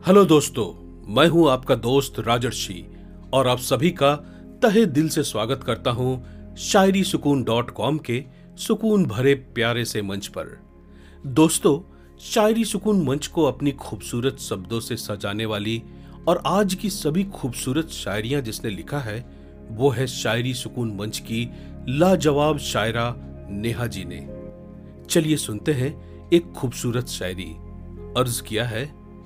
Hello दोस्तों, मैं हूं आपका दोस्त राजर्षि और आप सभी का तहे दिल से स्वागत करता हूं शायरीसुकून.com के सुकून भरे प्यारे से मंच पर। दोस्तों, शायरी सुकून मंच को अपनी खूबसूरत शब्दों से सजाने वाली और आज की सभी खूबसूरत शायरियां जिसने लिखा है वो है शायरी सुकून मंच की लाजवाब शायरा नेहा जी ने। चलिए सुनते हैं एक खूबसूरत शायरी। अर्ज किया है,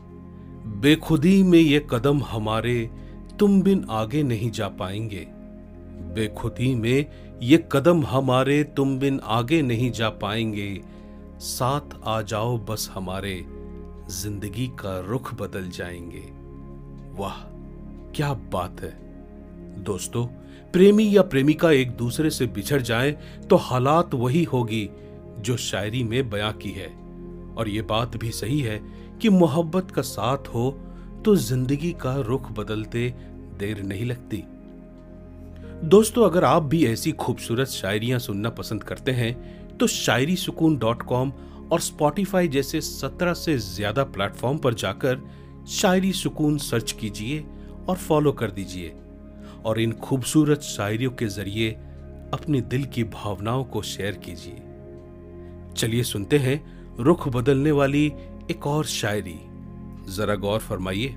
बेखुदी में ये कदम हमारे तुम बिन आगे नहीं जा पाएंगे। बेखुदी में ये कदम हमारे तुम बिन आगे नहीं जा पाएंगे। साथ आ जाओ बस हमारे, जिंदगी का रुख बदल जाएंगे। वाह क्या बात है दोस्तों। प्रेमी या प्रेमिका एक दूसरे से बिछड़ जाए तो हालात वही होगी जो शायरी में बयां की है। और ये बात भी सही है कि मोहब्बत का साथ हो तो जिंदगी का रुख बदलते देर नहीं लगती। दोस्तों, अगर आप भी ऐसी खूबसूरत शायरियां सुनना पसंद करते हैं तो शायरीसुकून.com और स्पॉटिफाई जैसे 17 से ज्यादा प्लेटफॉर्म पर जाकर शायरी सुकून सर्च कीजिए और फॉलो कर दीजिए और इन खूबसूरत शायरियों के जरिए अपने दिल की भावनाओं को शेयर कीजिए। चलिए सुनते हैं रुख बदलने वाली एक और शायरी। जरा गौर फरमाइए।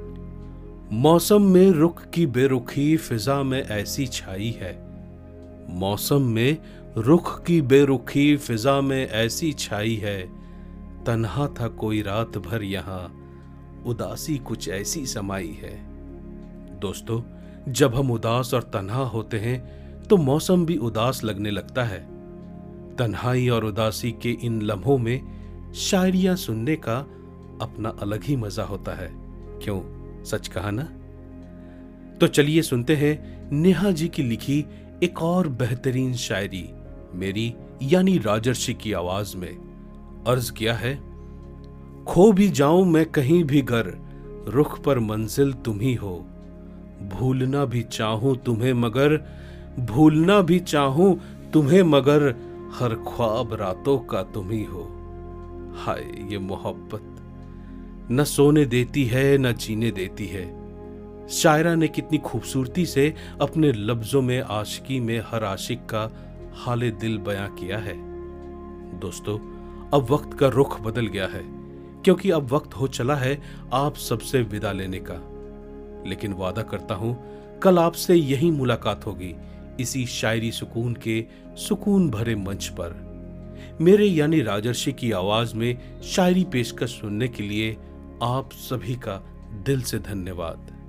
मौसम में रुख की बेरुखी फिजा में ऐसी छाई है। मौसम में रुख की बेरुखी फिजा में ऐसी छाई है। तन्हा था कोई रात भर यहां, उदासी कुछ ऐसी समाई है। दोस्तों, जब हम उदास और तन्हा होते हैं तो मौसम भी उदास लगने लगता है। तन्हाई और उदासी के इन लम्हों में शायरियां सुनने का अपना अलग ही मजा होता है। क्यों, सच कहा ना? तो चलिए सुनते हैं नेहा जी की लिखी एक और बेहतरीन शायरी मेरी यानी राजर्षि की आवाज में। अर्ज किया है, खो भी जाऊं मैं कहीं भी घर, रुख पर मंजिल तुम ही हो। भूलना भी चाहूं तुम्हें मगर, भूलना भी चाहूं तुम्हें मगर, हर ख्वाब रातों का तुम ही हो। हाय ये मोहब्बत न सोने देती है न जीने देती है। शायरा ने कितनी खूबसूरती से अपने लफ्जों में आशिकी में हर आशिक का हाले दिल बयां किया है। दोस्तों, अब वक्त का रुख बदल गया है क्योंकि अब वक्त हो चला है आप सबसे विदा लेने का। लेकिन वादा करता हूं कल आपसे यही मुलाकात होगी इसी शायरी सुकून के सुकून भरे मंच पर। मेरे यानी राजर्षि की आवाज में शायरी पेशकश सुनने के लिए आप सभी का दिल से धन्यवाद।